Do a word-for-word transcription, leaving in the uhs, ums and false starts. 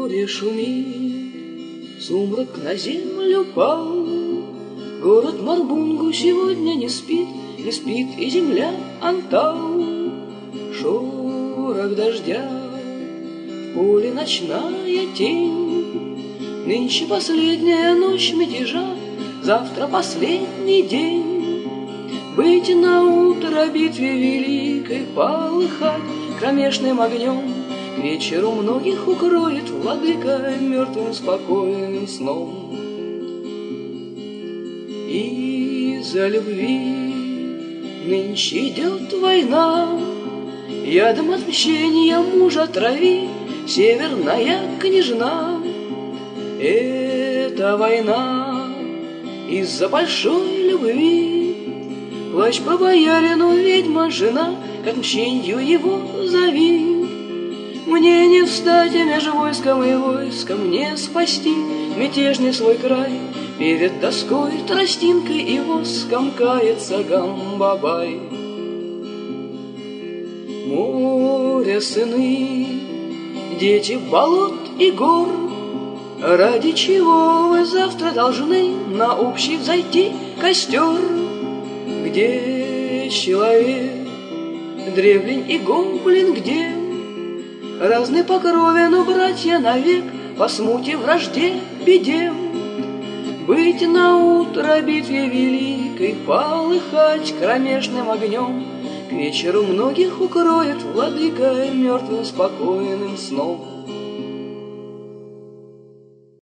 море шумит, сумрак на землю пал. Город Марбунгу сегодня не спит, не спит и земля Антау. Шорох дождя, в поле ночная тень. Нынче последняя ночь мятежа, завтра последний день. Быть на утро битве великой, полыхать кромешным огнем. К вечеру многих укроет владыка мертвым спокойным сном. Из-за любви нынче идет война, ядом отмщения мужа трави северная княжна. Это война из-за большой любви. Плачь по боярину, ведьма жена, к отмщению его зови. Мне не встать, а между войском и войском не спасти мятежный свой край. Перед доской, тростинкой и воском кается Гамбабай. Море сыны, дети болот и гор, ради чего вы завтра должны на общий взойти костер? Где человек, древлень и гоблин, где разные по крови, но братья навек, по смуте, вражде, беде. Быть на утро битве великой, полыхать кромешным огнем. К вечеру многих укроет владыка мертвым спокойным сном.